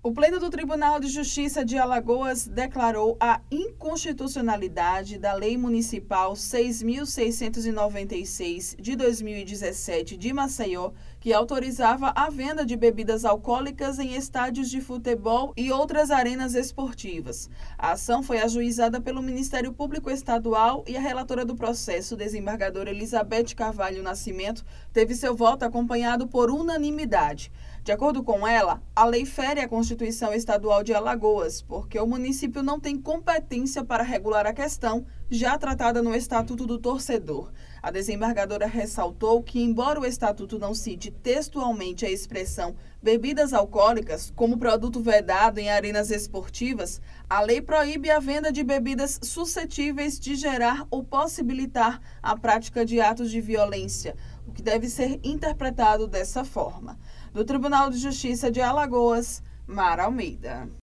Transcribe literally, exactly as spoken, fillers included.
O Pleno do Tribunal de Justiça de Alagoas declarou a inconstitucionalidade da Lei Municipal seis mil seiscentos e noventa e seis de dois mil e dezessete de Maceió, que autorizava a venda de bebidas alcoólicas em estádios de futebol e outras arenas esportivas. A ação foi ajuizada pelo Ministério Público Estadual e a relatora do processo, desembargadora Elizabeth Carvalho Nascimento, teve seu voto acompanhado por unanimidade. De acordo com ela, a lei fere a Constituição Estadual de Alagoas, porque o município não tem competência para regular a questão, já tratada no Estatuto do Torcedor. A desembargadora ressaltou que, embora o Estatuto não cite textualmente a expressão bebidas alcoólicas como produto vedado em arenas esportivas, a lei proíbe a venda de bebidas suscetíveis de gerar ou possibilitar a prática de atos de violência, o que deve ser interpretado dessa forma. Do Tribunal de Justiça de Alagoas, Mara Almeida.